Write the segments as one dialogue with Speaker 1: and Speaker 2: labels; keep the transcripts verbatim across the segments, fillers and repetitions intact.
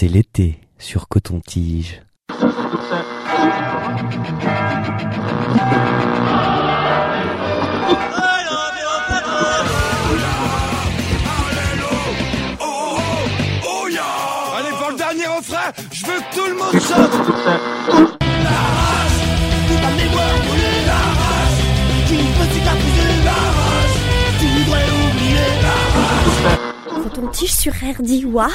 Speaker 1: C'est l'été sur Coton-Tige.
Speaker 2: Allez, pour le dernier refrain, je veux que tout le monde chante. La rage, toute ma mémoire brûlée. La rage, tu peux cicatriser. La rage, tu voudrais oublier. La rage.
Speaker 3: Coton-Tige sur R D W A.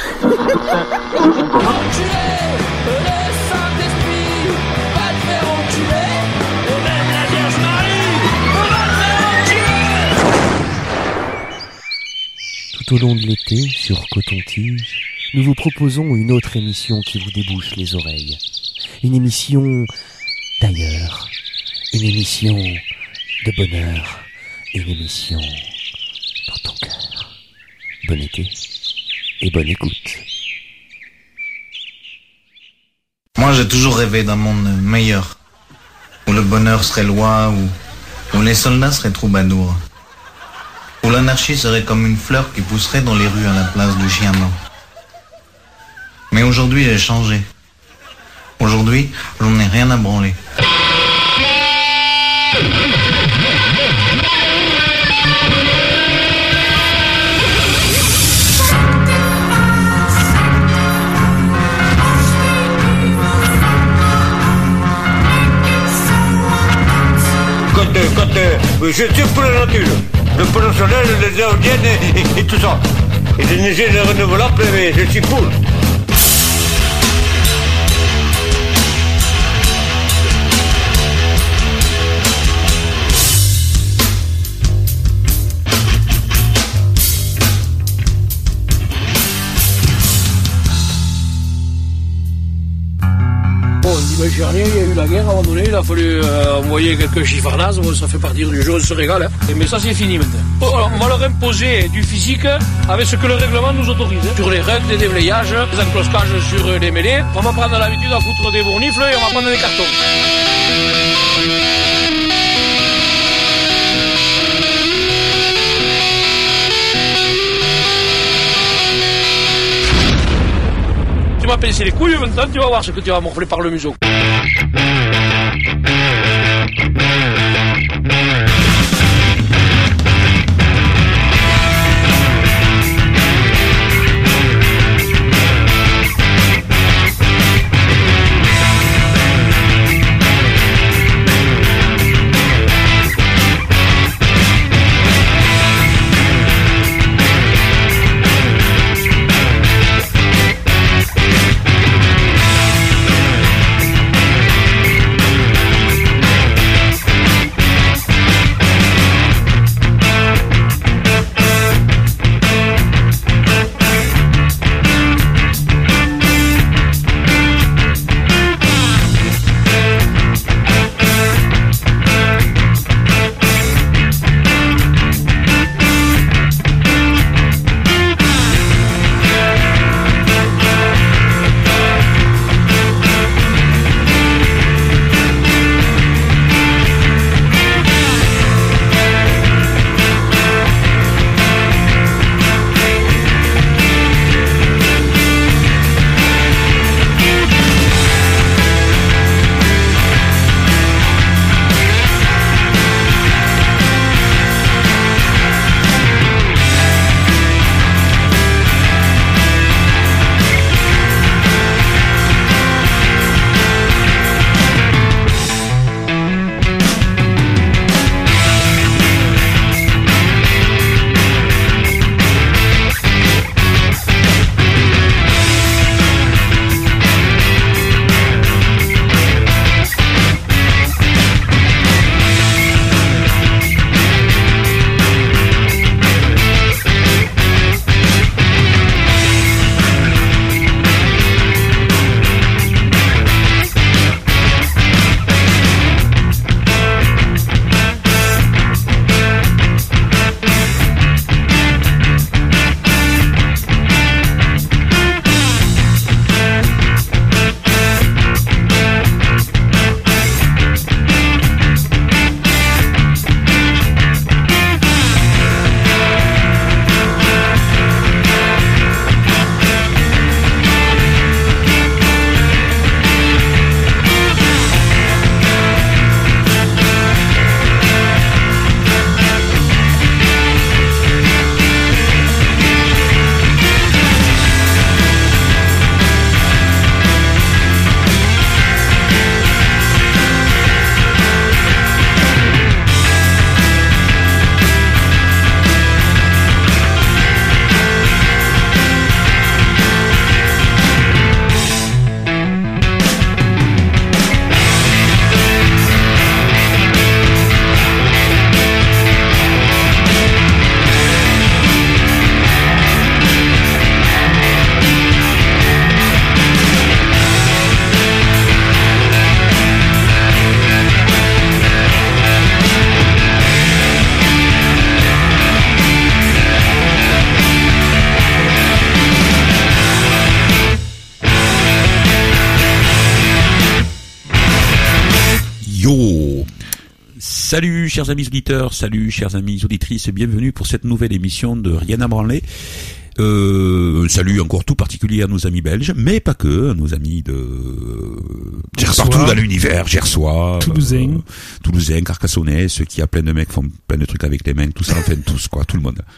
Speaker 1: Tout au long de l'été, sur Coton-Tige, nous vous proposons une autre émission qui vous débouche les oreilles. Une émission d'ailleurs, une émission de bonheur, une émission dans ton cœur. Bon été et bonne écoute.
Speaker 4: Moi, j'ai toujours rêvé d'un monde meilleur, où le bonheur serait loi, où, où les soldats seraient troubadours, où l'anarchie serait comme une fleur qui pousserait dans les rues à la place du chien blanc. Mais aujourd'hui, j'ai changé. Aujourd'hui, j'en ai rien à branler.
Speaker 5: Côté, côté, je suis pour la nature. Le pôle soleil, les éoliennes et, et, et tout ça. Et les énergies renouvelables, mais je suis pour.
Speaker 6: Dimanche dernier, il y a eu la guerre, à un moment donné, il a fallu euh, envoyer quelques chiffarnazes, bon, ça fait partie du jeu, on se régale. Hein. Mais ça, c'est fini maintenant. Bon, alors, on va leur imposer du physique avec ce que le règlement nous autorise. Hein. Sur les règles, les déblayages, les encloscages sur les mêlées, on va prendre l'habitude à foutre des bournifles et on va prendre des cartons. Tu m'as pincé les couilles, maintenant tu vas voir ce que tu vas morfler par le museau.
Speaker 7: Radio. Salut chers amis auditeurs, salut chers amis auditrices, bienvenue pour cette nouvelle émission de Rien à branler. Euh, salut encore tout particulier à nos amis belges, mais pas que, à nos amis de
Speaker 8: Gersois,
Speaker 7: partout dans l'univers, Gersois,
Speaker 8: Toulousain,
Speaker 7: euh, Toulousain, Carcassonnais, ceux qui a plein de mecs font plein de trucs avec les mains, tout ça, enfin tous quoi, tout le monde.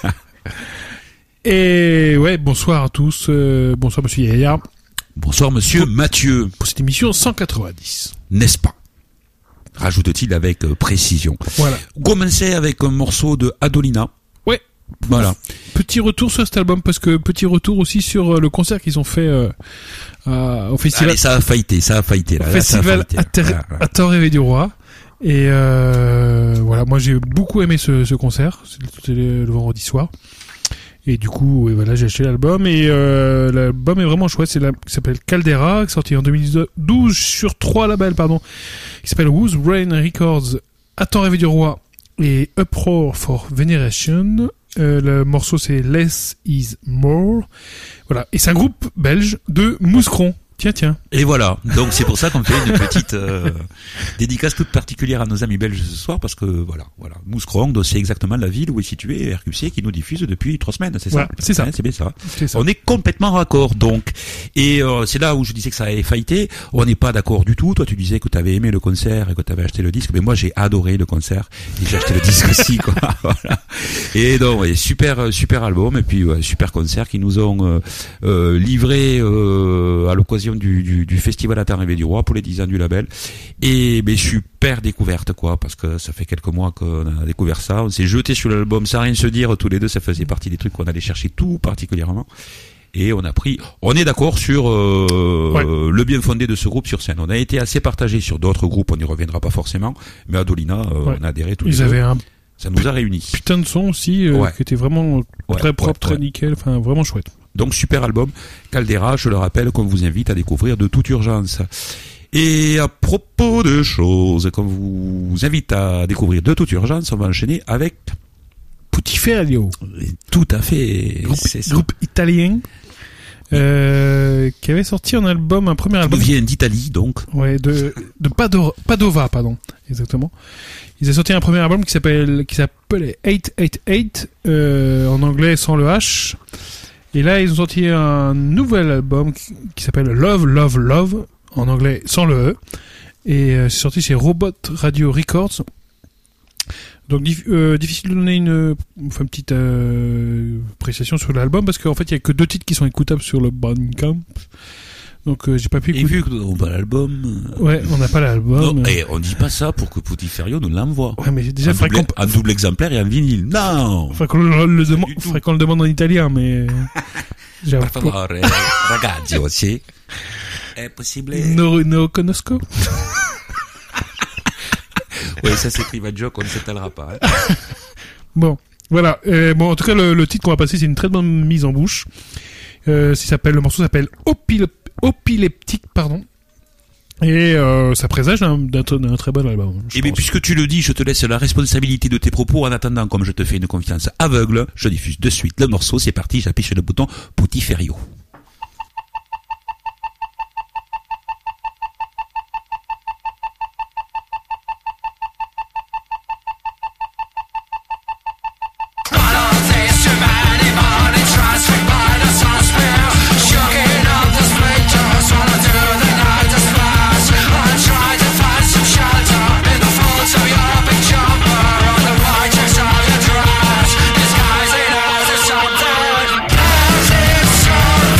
Speaker 8: Et ouais, bonsoir à tous, euh, bonsoir Monsieur Yaya.
Speaker 7: Bonsoir Monsieur pour, Mathieu.
Speaker 8: Pour cette émission cent quatre-vingt-dix.
Speaker 7: N'est-ce pas? Rajoute-t-il avec euh, précision.
Speaker 8: Voilà.
Speaker 7: Commencer avec un morceau de Adolina.
Speaker 8: Ouais.
Speaker 7: Voilà.
Speaker 8: Petit retour sur cet album parce que petit retour aussi sur euh, le concert qu'ils ont fait euh, euh, au festival.
Speaker 7: Allez, ça a faillité, ça a faillité là.
Speaker 8: Au festival à, ter-
Speaker 7: voilà, voilà.
Speaker 8: à Tort-Rêvé-du-Roi. Et euh, voilà, moi j'ai beaucoup aimé ce, ce concert. C'était le, le vendredi soir. Et du coup, ouais, voilà, j'ai acheté l'album et euh, l'album est vraiment chouette. C'est l'album qui s'appelle Caldera, sorti en deux mille douze sur trois labels, pardon. Il s'appelle Whose Brain Records, Attends rêver du roi et Uproar for Veneration. Euh, le morceau c'est Less is More. Voilà, et c'est un groupe belge de Mouscron. Tiens, tiens.
Speaker 7: Et voilà. Donc c'est pour ça qu'on fait une petite euh, dédicace toute particulière à nos amis belges ce soir parce que voilà, voilà. Mouscron, c'est exactement la ville où est situé R Q C qui nous diffuse depuis trois semaines. C'est
Speaker 8: voilà,
Speaker 7: ça.
Speaker 8: C'est ça.
Speaker 7: Ouais, c'est bien ça.
Speaker 8: C'est ça.
Speaker 7: On est complètement raccord donc. Et euh, c'est là où je disais que ça avait faillité. On n'est pas d'accord du tout. Toi, tu disais que tu avais aimé le concert et que tu avais acheté le disque. Mais moi, j'ai adoré le concert et j'ai acheté le disque aussi. Quoi. Voilà. Et donc, ouais, super, super album et puis ouais, super concert qui nous ont euh, euh, livré euh, à l'occasion Du, du, du festival à Attends rêver du roi pour les dix ans du label et ben super découverte quoi parce que ça fait quelques mois qu'on a découvert ça, on s'est jeté sur l'album sans rien se dire tous les deux, ça faisait partie des trucs qu'on allait chercher tout particulièrement et on a pris, on est d'accord sur euh,
Speaker 8: ouais.
Speaker 7: le bien fondé de ce groupe sur scène. On a été assez partagé sur d'autres groupes, on n'y reviendra pas forcément, mais Adolina euh,
Speaker 8: ouais.
Speaker 7: on a adhéré tous
Speaker 8: Ils
Speaker 7: les deux.
Speaker 8: avaient un
Speaker 7: ça nous a réunis.
Speaker 8: Putain de son aussi euh,
Speaker 7: ouais.
Speaker 8: qui était vraiment
Speaker 7: ouais,
Speaker 8: très propre,
Speaker 7: ouais,
Speaker 8: très
Speaker 7: ouais.
Speaker 8: nickel, enfin vraiment chouette.
Speaker 7: Donc super album, Caldera, je le rappelle, qu'on vous invite à découvrir de toute urgence. Et à propos de choses qu'on vous invite à découvrir de toute urgence, on va enchaîner avec
Speaker 8: Putiferio.
Speaker 7: Tout à fait.
Speaker 8: Groupe,
Speaker 7: c'est ça.
Speaker 8: groupe italien euh, qui avait sorti un album, un premier album.
Speaker 7: Qui vient d'Italie donc.
Speaker 8: Ouais, de de Padova, Padova, pardon, exactement. Ils ont sorti un premier album qui s'appelle qui s'appelait huit cent quatre-vingt-huit euh, en anglais sans le H. Et là, ils ont sorti un nouvel album qui, qui s'appelle Love, Love, Love, en anglais sans le E. Et euh, c'est sorti chez Robot Radio Records. Donc, dif- euh, difficile de donner une, enfin, une petite euh, appréciation sur l'album, parce qu'en fait, il n'y a que deux titres qui sont écoutables sur le Bandcamp. Donc, euh, j'ai pas pu écouter.
Speaker 7: Et vu qu'on n'a pas l'album...
Speaker 8: Ouais, on n'a pas l'album.
Speaker 7: Non, et on dit pas ça pour que Putiferio nous l'envoie.
Speaker 8: Ouais, mais déjà,
Speaker 7: un,
Speaker 8: faudrait
Speaker 7: double,
Speaker 8: qu'on...
Speaker 7: un double exemplaire et un vinyle. Non!
Speaker 8: Faudrait qu'on le, le, demande, faudrait qu'on le demande en italien, mais...
Speaker 7: Per favore, ragazzi, aussi. È possible?
Speaker 8: No, no conosco.
Speaker 7: Oui, ça c'est private joke, on ne s'étalera pas. Hein.
Speaker 8: Bon, voilà. Euh, bon, en tout cas, le, le titre qu'on va passer, c'est une très bonne mise en bouche. Euh, ça s'appelle, le morceau s'appelle Opil- Opileptique, pardon. Et euh, ça présage d'un, d'un, d'un très bon album.
Speaker 7: Et bien, puisque tu le dis, je te laisse la responsabilité de tes propos. En attendant, comme je te fais une confiance aveugle, je diffuse de suite le morceau. C'est parti, j'appuie sur le bouton Putiferio.
Speaker 2: Something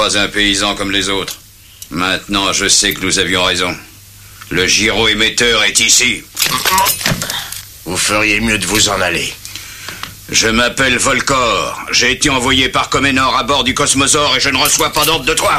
Speaker 9: pas un paysan comme les autres. Maintenant, je sais que nous avions raison. Le gyro-émetteur est ici.
Speaker 10: Vous feriez mieux de vous en aller.
Speaker 9: Je m'appelle Volcor. J'ai été envoyé par Comenor à bord du Cosmosaure et je ne reçois pas d'ordre de toi.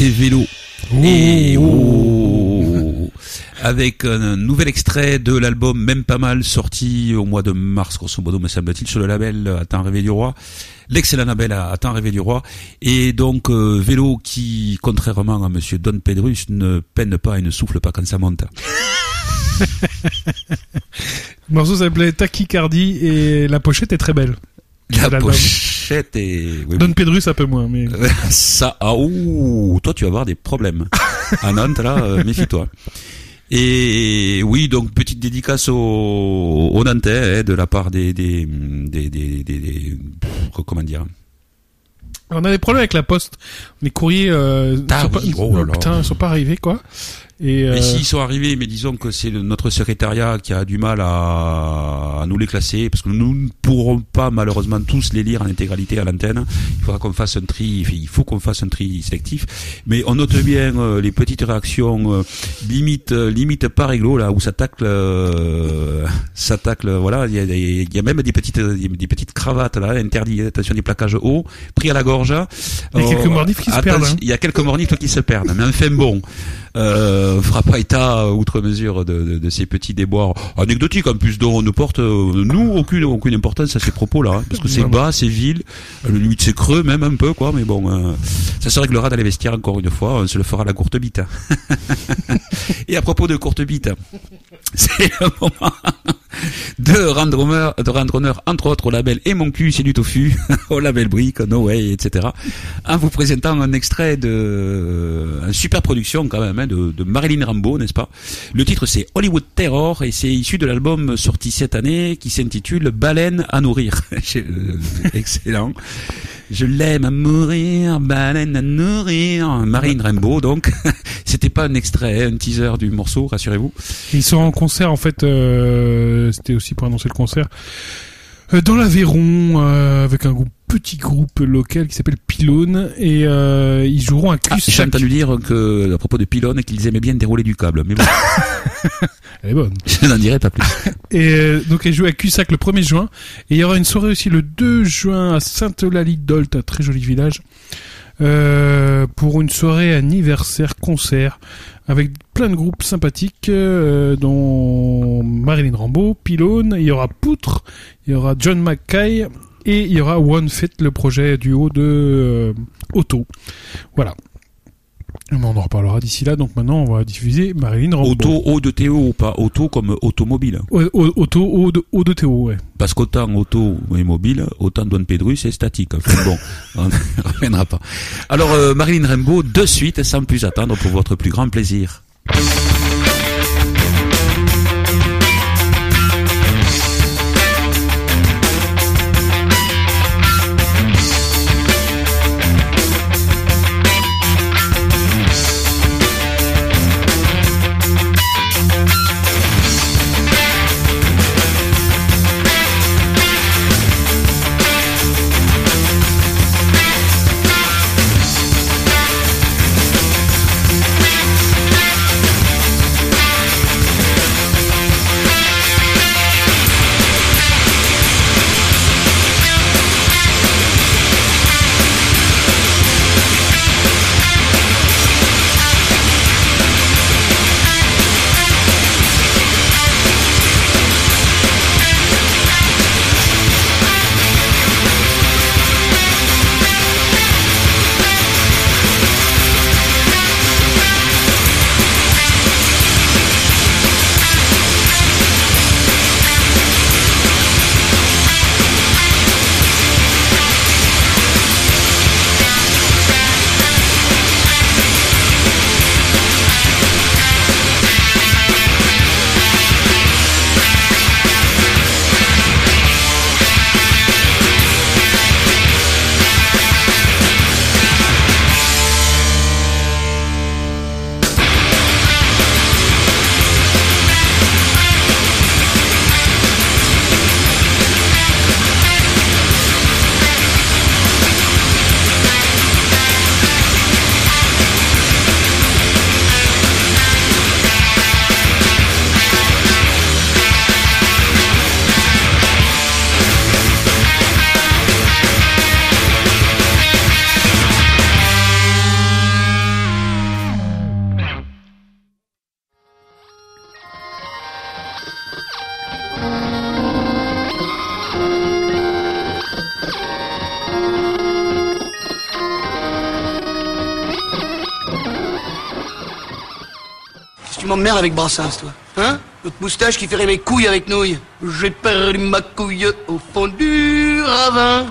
Speaker 7: C'était Vélo.
Speaker 8: Oh.
Speaker 7: Et oh, avec un nouvel extrait de l'album Même pas mal, sorti au mois de mars, grosso modo, me semble-t-il, sur le label À temps rêver du roi. L'excellent label À temps rêver du roi. Et donc, euh, Vélo qui, contrairement à monsieur Don Pedrus, ne peine pas et ne souffle pas quand ça monte.
Speaker 8: Le morceau s'appelait Tachycardie et la pochette est très belle.
Speaker 7: La
Speaker 8: l'album.
Speaker 7: pochette est... Oui,
Speaker 8: Don
Speaker 7: oui.
Speaker 8: Pedrus un peu moins, mais...
Speaker 7: Ça, ah, ouh, toi tu vas avoir des problèmes. À Nantes, là, euh, méfie-toi. Et oui, donc petite dédicace aux, aux Nantais, hein, de la part des, des, des, des, des, des pff, comment dire.
Speaker 8: On a des problèmes avec la poste. Les courriers, euh,
Speaker 7: Ah
Speaker 8: sont
Speaker 7: oui,
Speaker 8: pas,
Speaker 7: oh là là.
Speaker 8: putain, ils sont pas arrivés, quoi. Et, euh,
Speaker 7: Et s'ils sont arrivés, mais disons que c'est le- notre secrétariat qui a du mal à, à nous les classer, parce que nous ne pourrons pas malheureusement tous les lire en intégralité à l'antenne. Il faudra qu'on fasse un tri, il faut qu'on fasse un tri sélectif. Mais on note bien euh, les petites réactions, euh, limite, euh, limite pas réglo là, où ça tacle, euh, ça tacle. Voilà, il y a, il y a même des petites, des petites cravates là, interdit, attention des plaquages hauts, pris à la gorge.
Speaker 8: Il y a quelques mornifs qui se
Speaker 7: attention,
Speaker 8: perdent, hein.
Speaker 7: Il y a quelques mornifs qui se perdent, mais enfin bon. Euh, fera pas état outre mesure de, de, de ces petits déboires anecdotiques en plus dont on ne porte euh, nous aucune aucune importance à ces propos là, hein, parce que c'est bas, c'est vil, à la limite c'est creux même un peu quoi, mais bon euh, ça se réglera dans les vestiaires encore une fois, on se le fera à la courte bite. Et à propos de courte bite, c'est le moment de rendre honneur, de rendre honneur entre autres au label Et mon cul c'est du tofu, au label Brick, No Way, et cetera, en vous présentant un extrait de une super production quand même, hein, de, de Marilyn Rambo, n'est-ce pas? Le titre c'est Hollywood Terror et c'est issu de l'album sorti cette année qui s'intitule Baleine à nourrir. Excellent. Je l'aime à mourir, baleine à nourrir. Marilyn Rambo, donc. C'était pas un extrait, un teaser du morceau, rassurez-vous.
Speaker 8: Ils sont en concert, en fait, euh, c'était aussi pour annoncer le concert, euh, dans l'Aveyron, euh, avec un groupe, petit groupe local qui s'appelle Pylone, et euh, ils joueront à
Speaker 7: Ah,
Speaker 8: Cussac.
Speaker 7: j'ai entendu dire que, à propos de Pylone, qu'ils aimaient bien dérouler du câble, mais bon.
Speaker 8: Elle est bonne.
Speaker 7: Je n'en dirai pas plus.
Speaker 8: Et euh, donc elle joue à Cussac le premier juin, et il y aura une soirée aussi le deux juin à Sainte-Eulalie-d'Olt, un très joli village, euh, pour une soirée anniversaire concert avec plein de groupes sympathiques, euh, dont Marilyn Rambo, Pylone, il y aura Poutre, il y aura John McKay et il y aura One Fit, le projet duo de euh, Otto. Voilà. Mais on en reparlera d'ici là, donc maintenant on va diffuser Marilyn Rambo.
Speaker 7: Auto, O de Théo, pas auto comme automobile.
Speaker 8: O- o- Otto, O de, O de Théo, ouais.
Speaker 7: Parce qu'autant auto est mobile, autant Don Pedrus est statique. Enfin bon, on ne reviendra pas. Alors, euh, Marilyn Rambo, de suite, sans plus attendre, pour votre plus grand plaisir.
Speaker 2: Thank m'emmerdes avec Brassens, toi. Hein? Notre moustache qui fait rêver couilles avec nouilles. J'ai perdu ma couille au fond du ravin.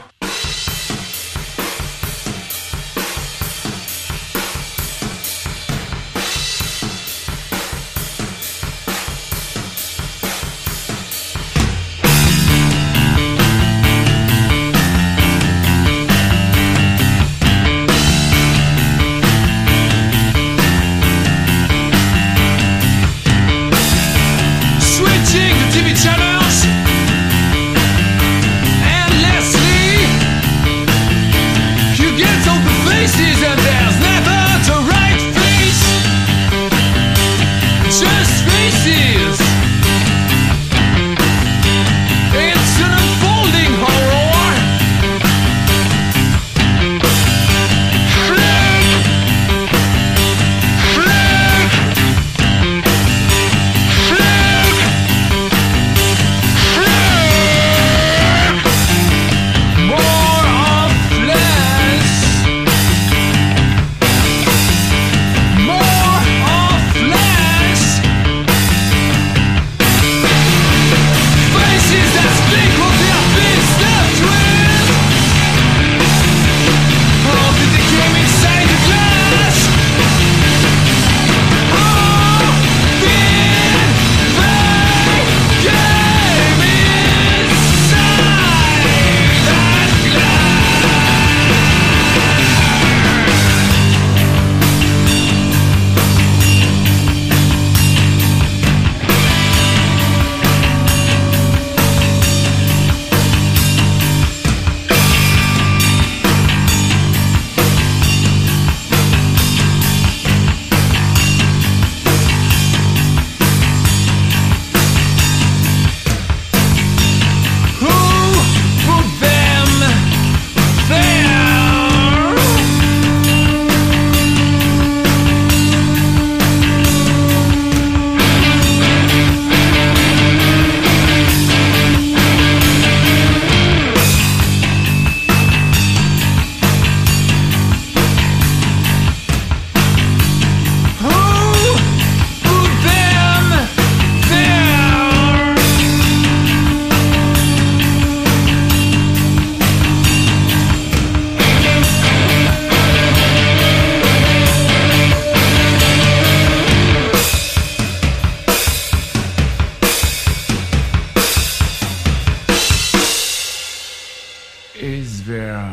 Speaker 11: Is there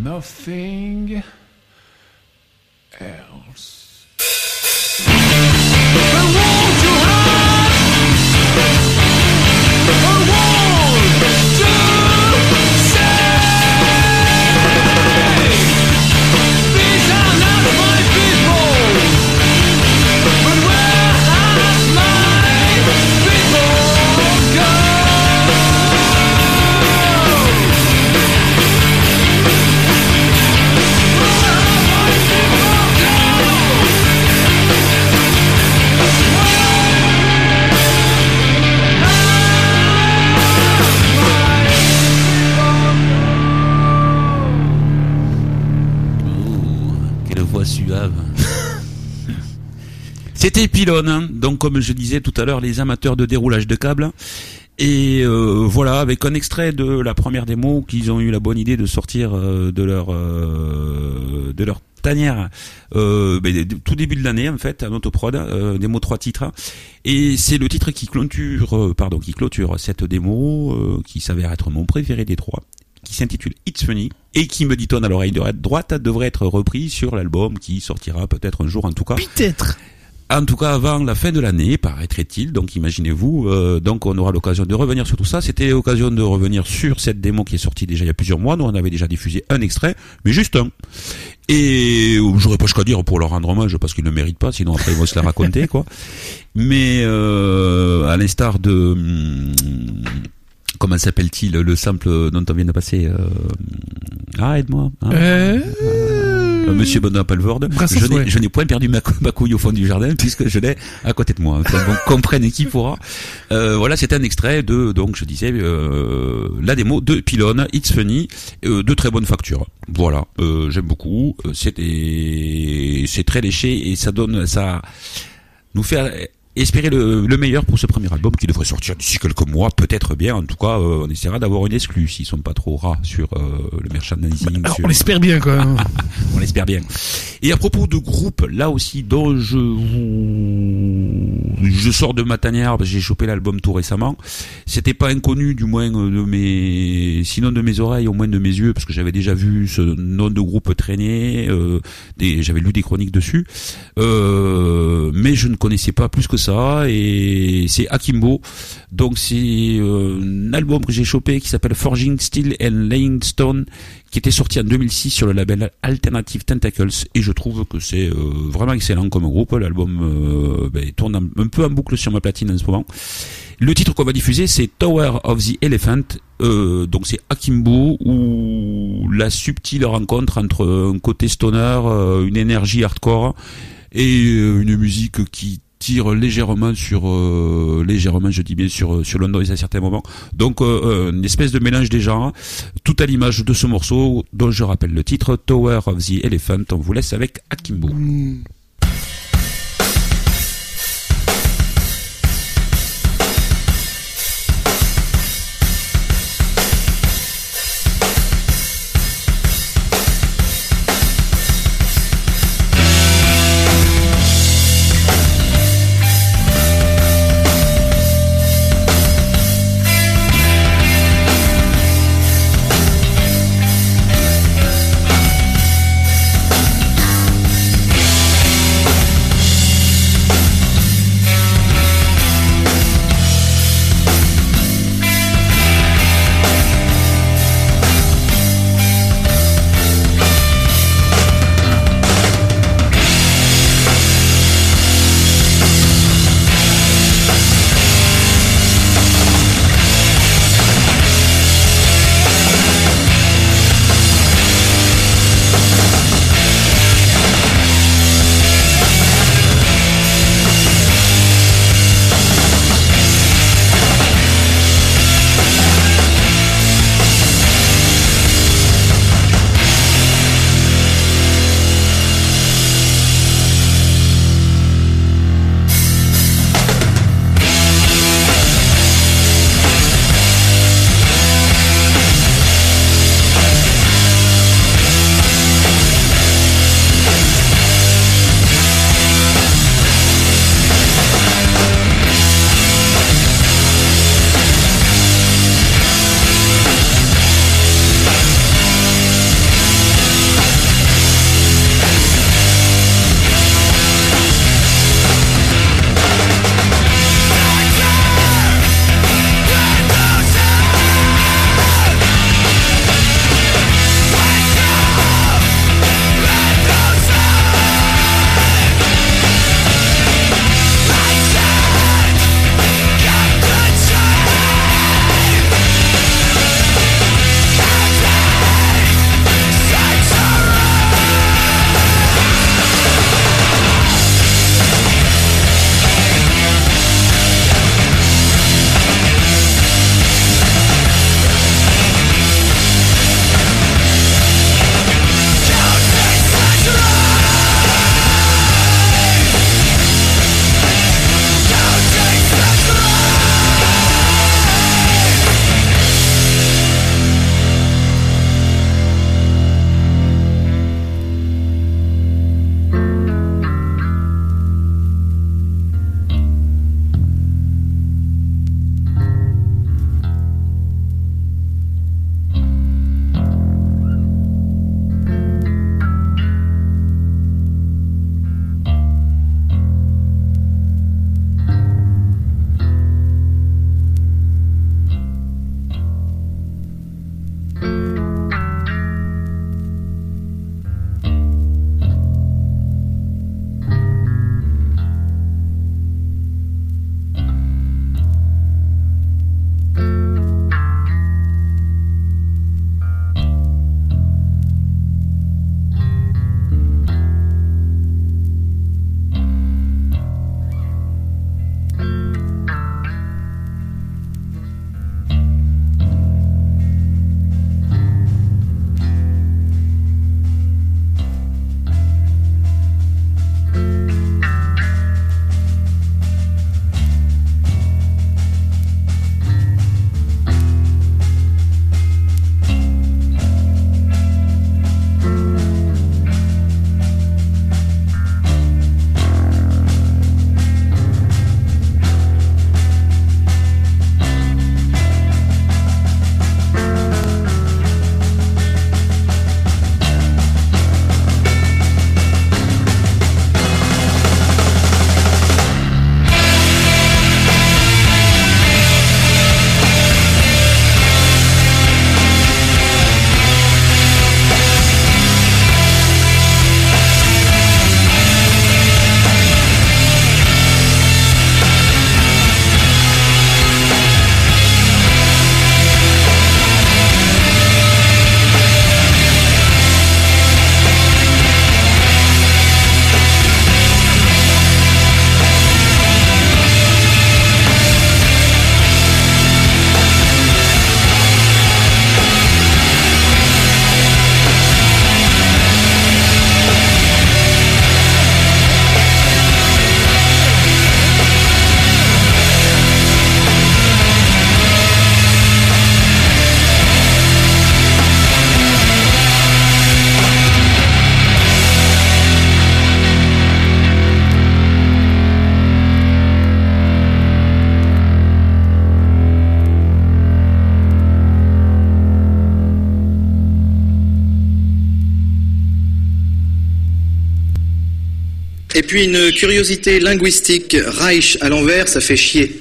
Speaker 11: nothing else? I want to have I want to say these are not my people, but where have my people gone?
Speaker 7: Suave. C'était Pylone, hein. Donc comme je disais tout à l'heure, les amateurs de déroulage de câbles. Et euh, voilà, avec un extrait de la première démo qu'ils ont eu la bonne idée de sortir euh, de leur euh, de leur tanière euh, ben, tout début de l'année en fait, en autoprod, euh, démo trois titres. Et c'est le titre qui clôture, euh, pardon, qui clôture cette démo, euh, qui s'avère être mon préféré des trois, qui s'intitule It's Funny et qui me dit-on à l'oreille droite devrait être repris sur l'album qui sortira peut-être un jour en tout cas.
Speaker 8: Peut-être.
Speaker 7: En tout cas avant la fin de l'année, paraîtrait-il. Donc imaginez-vous, euh, donc on aura l'occasion de revenir sur tout ça. C'était l'occasion de revenir sur cette démo qui est sortie déjà il y a plusieurs mois. Nous on avait déjà diffusé un extrait, mais juste un. Et j'aurais pas ce qu'à dire pour leur rendre hommage parce qu'ils ne méritent pas, sinon après ils vont se la raconter quoi. Mais euh, à l'instar de hum, comment s'appelle-t-il le sample dont on vient de passer euh... Ah, aide-moi. Hein
Speaker 8: euh...
Speaker 7: Euh, Monsieur Benoît Palvord.
Speaker 8: Brassens,
Speaker 7: je n'ai,
Speaker 8: ouais.
Speaker 7: je n'ai point perdu ma, ma couille au fond du jardin puisque je l'ai à côté de moi. Enfin, bon, comprenne qui pourra. Euh, voilà, c'était un extrait de, donc je disais, euh, la démo de Pylone, It's Funny, euh, de très bonne facture. Voilà, euh, j'aime beaucoup. C'était, c'est très léché et ça donne, ça nous fait espérer le, le meilleur pour ce premier album qui devrait sortir d'ici quelques mois, peut-être bien. En tout cas, euh, on essaiera d'avoir une exclue s'ils sont pas trop ras sur euh, le merchandising.
Speaker 8: Alors,
Speaker 7: sur...
Speaker 8: on l'espère bien, quand même.
Speaker 7: On l'espère bien. Et à propos de groupes, là aussi, dont je vous... je sors de ma tanière, j'ai chopé l'album tout récemment. C'était pas inconnu, du moins de mes, sinon de mes oreilles, au moins de mes yeux, parce que j'avais déjà vu ce nom de groupe traîner, euh, des... j'avais lu des chroniques dessus, euh, mais je ne connaissais pas plus que ça, et c'est Akimbo. Donc c'est euh, un album que j'ai chopé qui s'appelle Forging Steel and Laying Stone, qui était sorti en deux mille six sur le label Alternative Tentacles, et je trouve que c'est euh, vraiment excellent comme groupe. L'album euh, ben, tourne un, un peu en boucle sur ma platine en ce moment. Le titre qu'on va diffuser, c'est Tower of the Elephant. Euh, donc c'est Akimbo, où la subtile rencontre entre un côté stoner, euh, une énergie hardcore et euh, une musique qui tire légèrement sur euh, légèrement je dis bien sur sur le noise à certains moments. Donc euh, une espèce de mélange des genres, tout à l'image de ce morceau dont je rappelle le titre, Tower of the Elephant. On vous laisse avec Akimbo. Mmh.
Speaker 11: Thank
Speaker 12: Et puis une curiosité linguistique, Reich à l'envers, ça fait chier.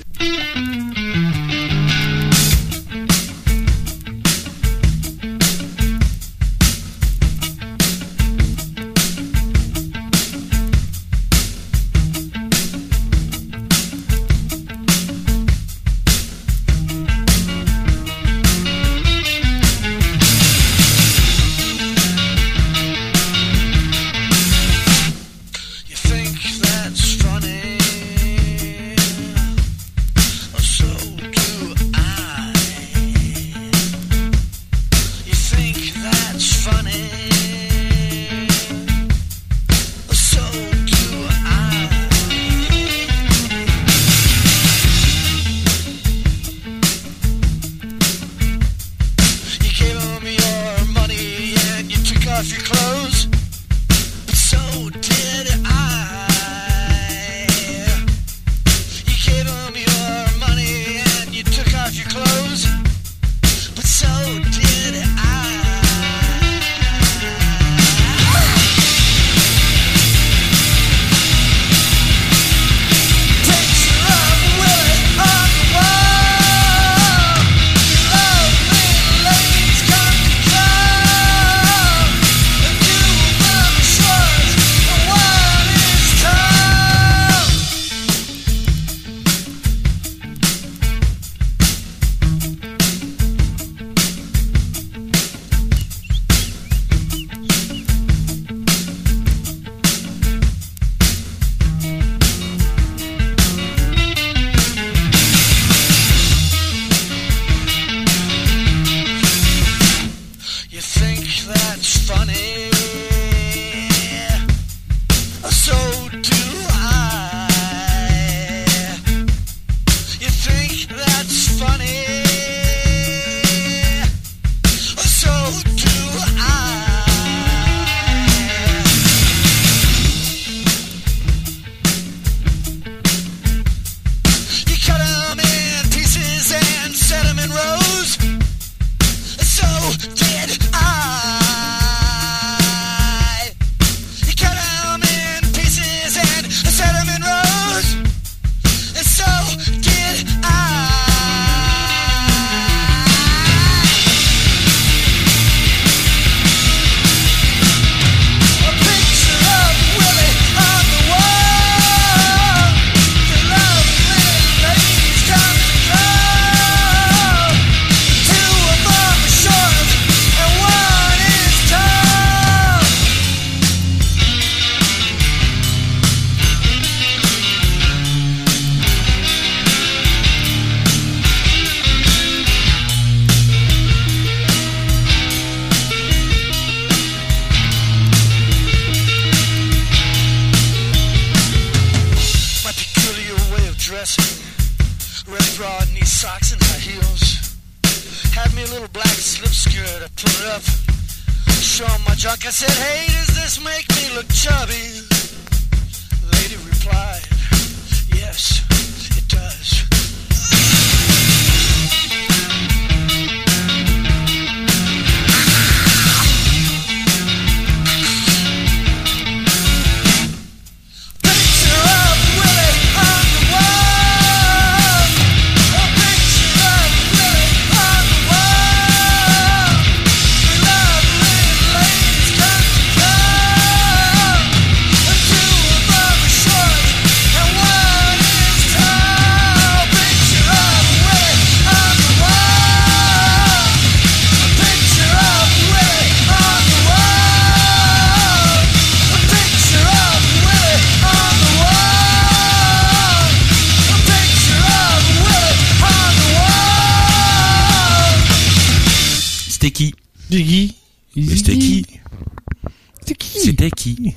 Speaker 7: C'était qui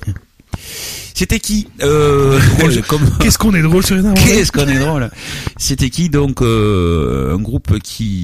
Speaker 7: C'était qui euh, comme...
Speaker 8: Qu'est-ce qu'on est drôle sur les arbres.
Speaker 7: Qu'est-ce qu'on est drôle. C'était qui donc euh, un groupe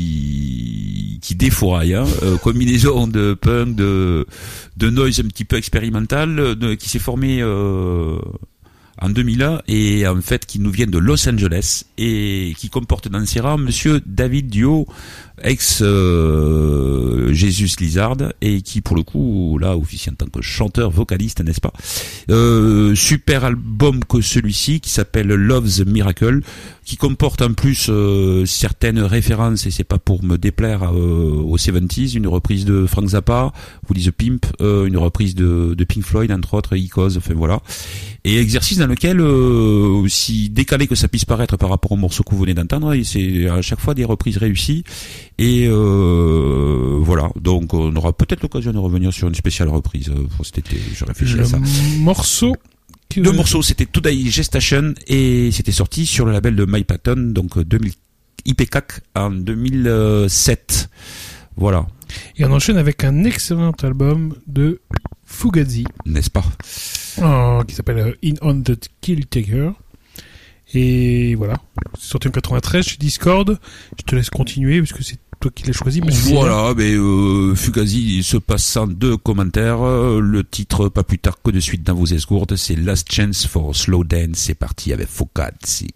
Speaker 7: qui qui défouraille, hein, euh, combinaison de punk, de de noise un petit peu expérimental, de, qui s'est formé euh, en deux mille un et en fait qui nous vient de Los Angeles et qui comporte dans ses rangs Monsieur David Dio, ex euh, euh, Jesus Lizard, et qui pour le coup là officie en tant que chanteur vocaliste, n'est-ce pas? Euh, super album que celui-ci qui s'appelle Love's Miracle, qui comporte en plus euh, certaines références, et c'est pas pour me déplaire euh, aux soixante-dix, une reprise de Frank Zappa, Willie the Pimp, euh, une reprise de, de Pink Floyd entre autres, Icos, enfin voilà. Et exercice dans lequel, euh, aussi décalé que ça puisse paraître par rapport au morceau que vous venez d'entendre, c'est à chaque fois des reprises réussies. Et euh, voilà, donc on aura peut-être l'occasion de revenir sur une spéciale reprise pour cet été, je réfléchis
Speaker 8: le
Speaker 7: à ça.
Speaker 8: Morceau que...
Speaker 7: Le morceau, c'était Today Gestation, et c'était sorti sur le label de My Patton, donc deux mille, I P C A C en deux mille sept. Voilà.
Speaker 8: Et on enchaîne avec un excellent album de Fugazi,
Speaker 7: n'est-ce pas?
Speaker 8: Oh, qui s'appelle In on the Kill Taker. Et voilà, c'est sorti en quatre-vingt-treize chez Discord. Je te laisse continuer parce que c'est toi qui l'as choisi.
Speaker 7: Voilà, mais euh, Fugazi se passe en deux commentaires. Le titre, pas plus tard que de suite dans vos escourtes, c'est Last Chance for Slow Dance. C'est parti avec Fugazi.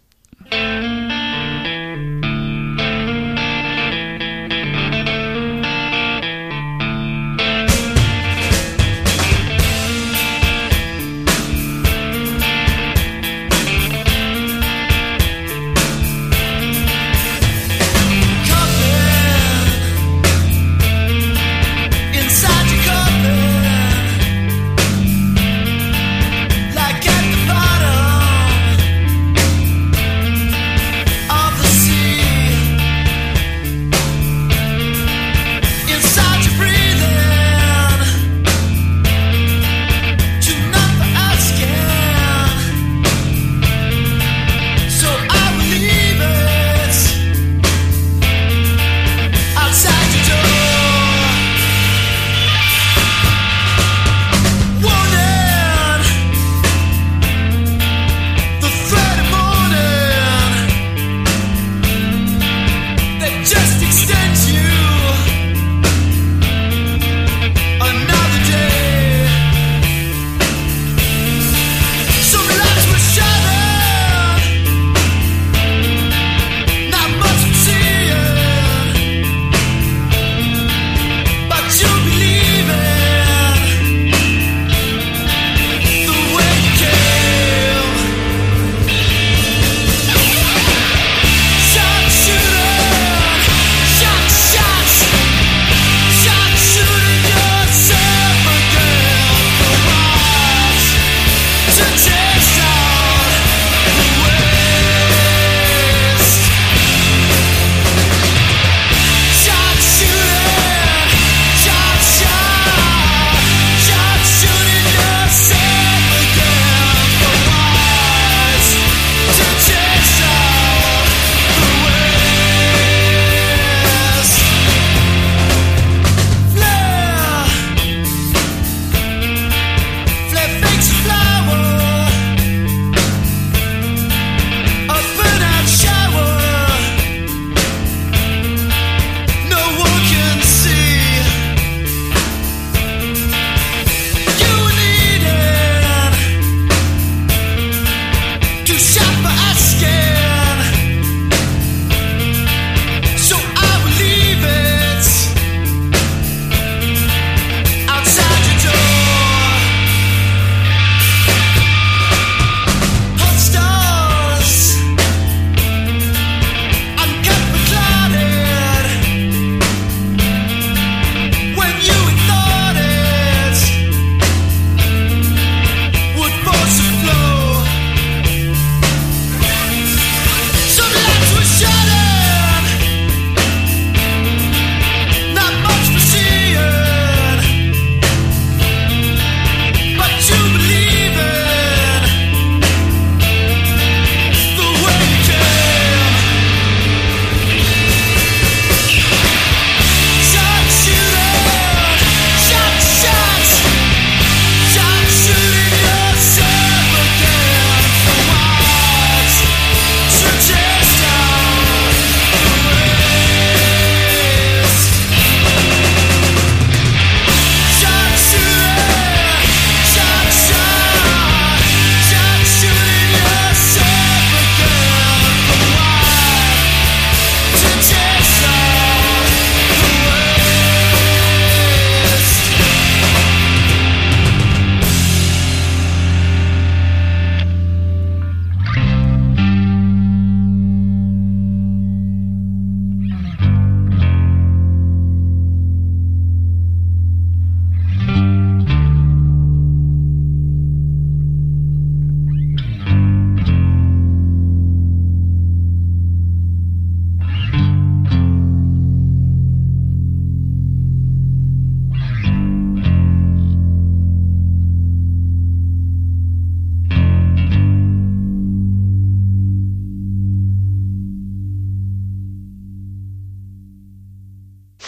Speaker 2: Like at the bottom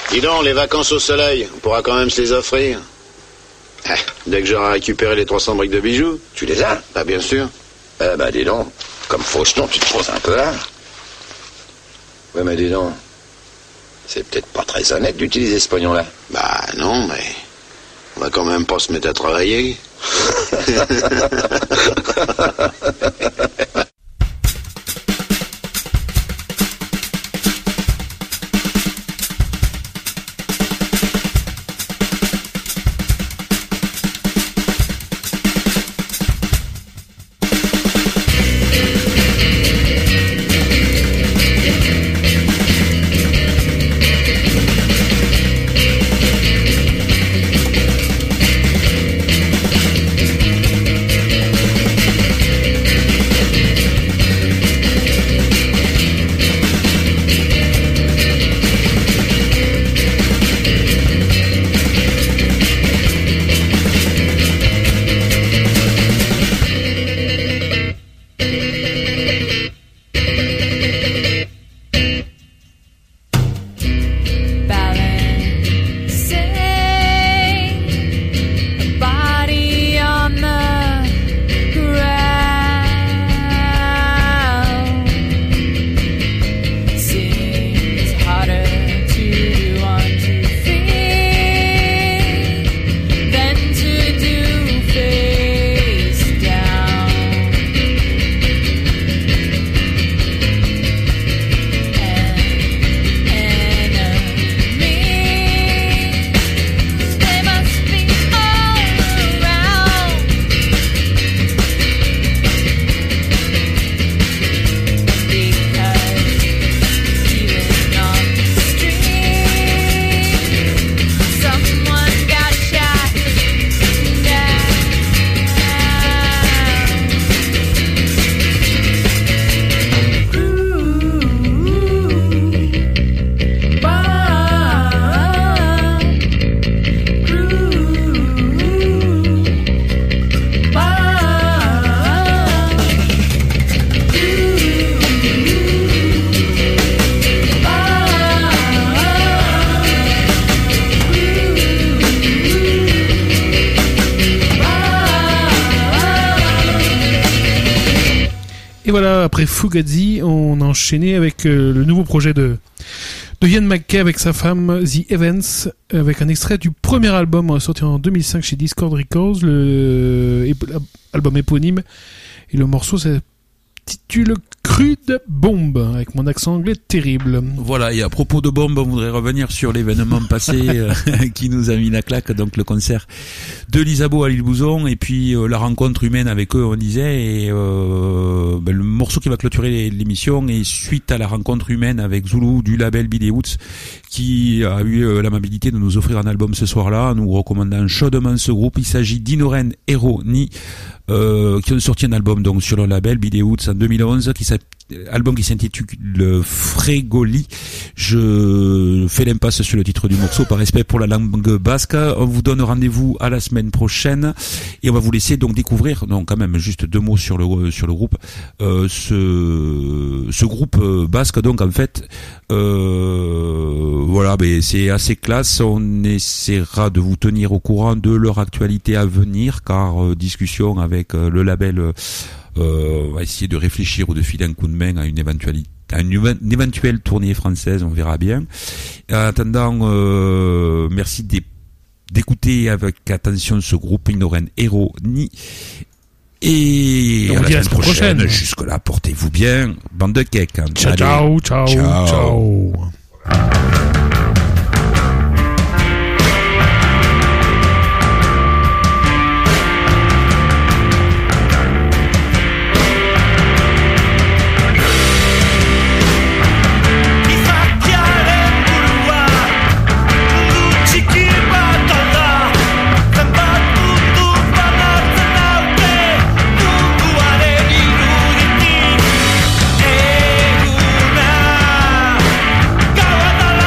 Speaker 10: Dis donc, les vacances au soleil, on pourra quand même se les offrir. Ah, dès que j'aurai récupéré les trois cents briques de bijoux.
Speaker 13: Tu les as?
Speaker 10: Bah bien sûr.
Speaker 13: Eh ben dis donc, comme Faucheton, tu te poses un peu là. Ouais mais dis donc, c'est peut-être pas très honnête d'utiliser ce pognon-là.
Speaker 10: Bah non, mais on va quand même pas se mettre à travailler.
Speaker 8: Et voilà, après Fugazi, on a enchaîné avec euh, le nouveau projet de, de Ian MacKaye avec sa femme The Evans, avec un extrait du premier album sorti en deux mille cinq chez Discord Records, le euh, album éponyme, et le morceau s'intitule Crude Bomb, avec mon accent anglais terrible.
Speaker 7: Voilà, et à propos de bombe, on voudrait revenir sur l'événement passé euh, qui nous a mis la claque, donc le concert de l'Isabeau à l'Île-Bouzon, et puis euh, la rencontre humaine avec eux, on disait, et euh, ben, le morceau qui va clôturer l'émission est suite à la rencontre humaine avec Zulu du label Bidéouts, qui a eu euh, l'amabilité de nous offrir un album ce soir-là, nous recommandant chaudement ce groupe. Il s'agit d'Inoren Eroni, euh, qui ont sorti un album donc sur le label Bidéouts en deux mille onze, qui s'appelle album qui s'intitule Frégoli. Je fais l'impasse sur le titre du morceau par respect pour la langue basque. On vous donne rendez-vous à la semaine prochaine et on va vous laisser donc découvrir, donc quand même juste deux mots sur le sur le groupe, euh, ce ce groupe basque. Donc en fait, euh, voilà, ben c'est assez classe. On essaiera de vous tenir au courant de leur actualité à venir, car euh, discussion avec euh, le label. Euh, Euh, on va essayer de réfléchir ou de filer un coup de main à une éventualité, à une, une éventuelle tournée française, on verra bien. En attendant, euh, merci d'écouter avec attention ce groupe Inoren Eroni. Et
Speaker 8: on
Speaker 7: à la
Speaker 8: dit
Speaker 7: semaine
Speaker 8: à la
Speaker 7: prochaine.
Speaker 8: prochaine.
Speaker 7: Jusque là, portez-vous bien, bande de cake. Hein.
Speaker 8: Ciao,
Speaker 7: Allez.
Speaker 8: ciao, ciao,
Speaker 7: ciao.
Speaker 8: ciao.
Speaker 2: Eguna, gaua da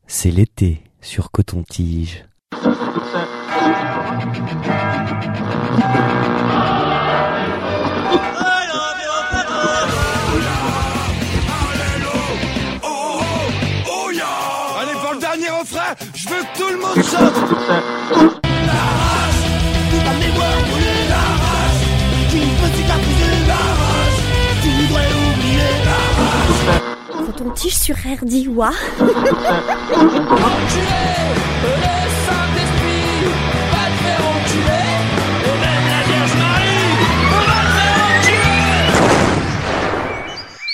Speaker 1: C'est l'été sur Coton-Tige.
Speaker 2: Allez, pour le dernier refrain, je veux que tout le monde chante. La rage, toute la mémoire brûlée. La rage, d'une petite cicatrice. La rage, tu voudrais oublier. La rage.
Speaker 3: Coton-Tige sur R D I W A.
Speaker 2: Enculé.